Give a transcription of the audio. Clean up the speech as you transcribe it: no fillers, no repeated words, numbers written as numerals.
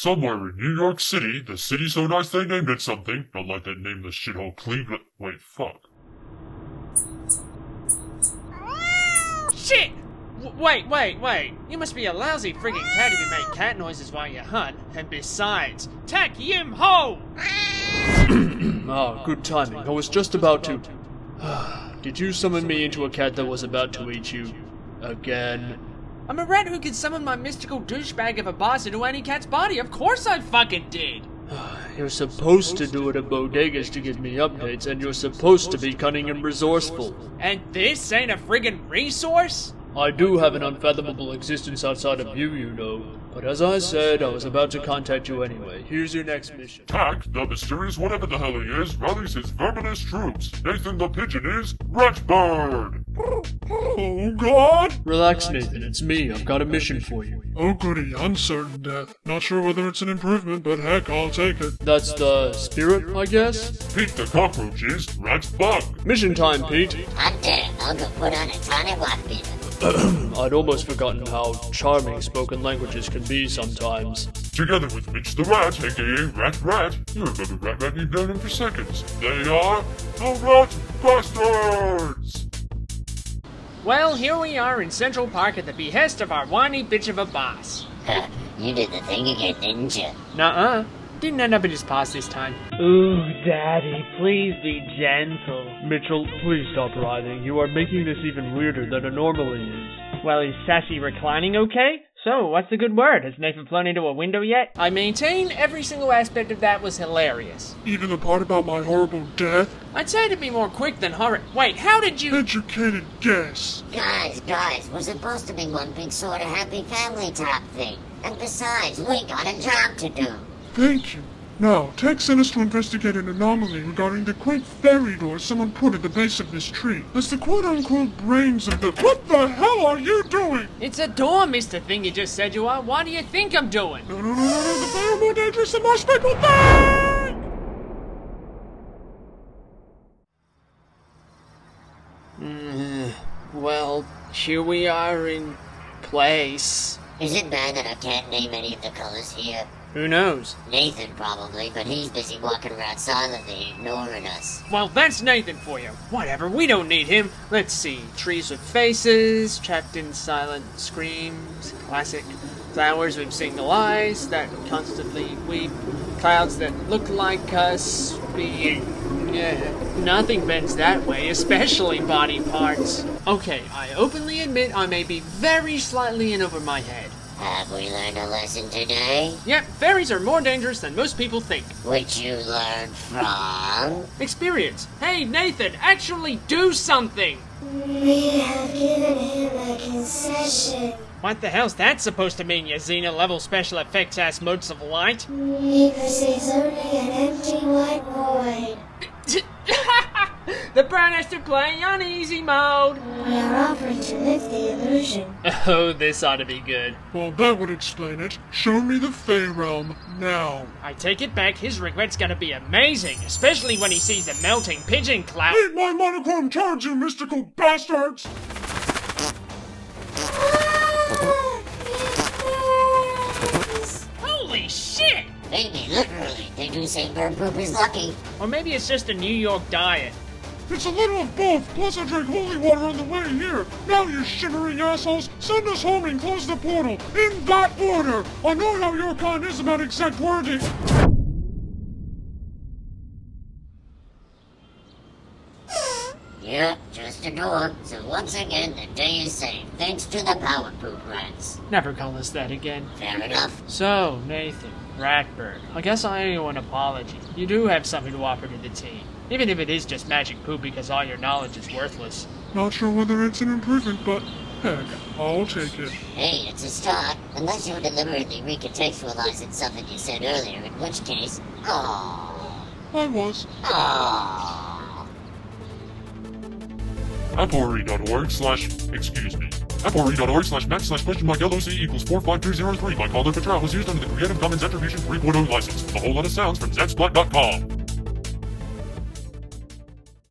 Somewhere in New York City, the city so nice they named it something, not like they named the shithole Cleveland. Wait, fuck. Shit! Wait. You must be a lousy friggin' cat if you make cat noises while you hunt. And besides, tack yim ho! Ah, good timing. I was just about to... Did you summon me into a cat that was about to eat you? Again? I'm a rat who can summon my mystical douchebag of a boss into any cat's body. Of course I fucking did! You're supposed to do it at bodegas to give me updates, and you're supposed to be cunning and resourceful. And this ain't a friggin' resource? I do have an unfathomable existence outside of you, you know. But as I said, I was about to contact you anyway. Here's your next mission. Tack, the mysterious whatever the hell he is, rallies his verminous troops. Nathan the pigeon is Ratbird. Oh, God! Relax, Nathan. It's me. I've got a mission for you. Oh, goody. Uncertain death. Not sure whether it's an improvement, but heck, I'll take it. That's the spirit, I guess? Pete the cockroach is Rat's bug. Mission time, Pete. Hot damn, I'll go put on a tonic walk beaver. I'd almost forgotten how charming spoken languages can be sometimes. Together with Mitch the Rat, aka Rat, you remember Rat, you've known him for seconds. They are the Rat Bastards! Well, here we are in Central Park at the behest of our whiny bitch of a boss. You did the thing again, didn't you? Nuh-uh. Didn't end up in his paws this time. Ooh, Daddy, please be gentle. Mitchell, please stop writhing. You are making this even weirder than it normally is. Well, is Sassy reclining okay? So, what's the good word? Has Nathan flown into a window yet? I maintain every single aspect of that was hilarious. Even the part about my horrible death? I'd say to be more quick than horrid. Wait, how did you— Educated guess. Guys, we're supposed to be one big sort of happy family type thing. And besides, we got a job to do. Thank you. Now, Tech sent us to investigate an anomaly regarding the quaint fairy door someone put at the base of this tree. As the quote-unquote brains of the— What the hell are you doing? It's a door, Mr. Thing you just said you are. What do you think I'm doing? No, the fire more dangerous than most people think! Well, here we are in place. Is it bad that I can't name any of the colors here? Who knows? Nathan probably, but he's busy walking around silently, ignoring us. Well, that's Nathan for you. Whatever, we don't need him. Let's see. Trees with faces, trapped in silent screams, classic. Flowers with single eyes that constantly weep. Clouds that look like us being... nothing bends that way, especially body parts. Okay, I openly admit I may be very slightly in over my head. Have we learned a lesson today? Yep, fairies are more dangerous than most people think. Which you learned from? Experience. Hey, Nathan, actually do something! We have given him a concession. What the hell's that supposed to mean, you Xena-level special effects ass motes of light? He perceives only an empty white void. The Brown has to play on easy mode! We are offering to lift the illusion. Oh, this ought to be good. Well, that would explain it. Show me the Fey Realm, now. I take it back, his regret's gonna be amazing, especially when he sees the melting pigeon cloud. Eat my monochrome turds, you mystical bastards! Holy shit! Maybe, literally. They do say bird poop is lucky. Or maybe it's just a New York diet. It's a little of both, plus I drank holy water on the way here. Now, you shivering assholes, send us home and close the portal. In that order! I know how your kind is about exact wording. Yep, just a door. So once again, the day is saved, thanks to the power poop rats. Never call us that again. Fair enough. So, Nathan, Ratbird, I guess I owe an apology. You do have something to offer to the team. Even if it is just magic poop because all your knowledge is worthless. Not sure whether it's an improvement, but heck, I'll take it. Hey, it's a start. Unless you were deliberately recontextualizing something you said earlier, in which case, aww. I was. Aww. Fore.org/max/question_LOC equals 45303 by Calder Patrol was used under the Creative Commons Attribution 3.0 license. A whole lot of sounds from Zedsplat.com.